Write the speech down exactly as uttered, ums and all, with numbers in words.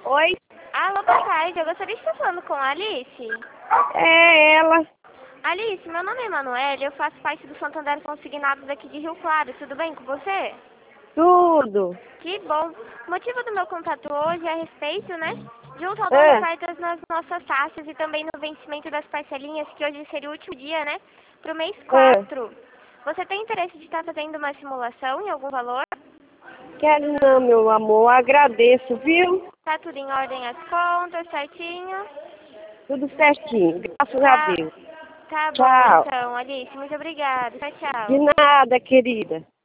Oi? Alô, boa tarde. Eu gostaria de estar falando com a Alice. É ela. Alice, meu nome é Emanuele, eu faço parte do Santander Consignado daqui de Rio Claro. Tudo bem com você? Tudo. Que bom. O motivo do meu contato hoje é a respeito, né, de um tal das É, ofertas nas nossas taxas e também no vencimento das parcelinhas, que hoje seria o último dia, né, para o mês é. quatro. Você tem interesse de estar fazendo uma simulação em algum valor? Quero não, meu amor. Agradeço, viu? Tá tudo em ordem as contas, certinho? Tudo certinho. Graças a Tá, Deus. tá bom Tchau. então, Alice. Muito obrigada. Tchau, De tchau. nada, querida.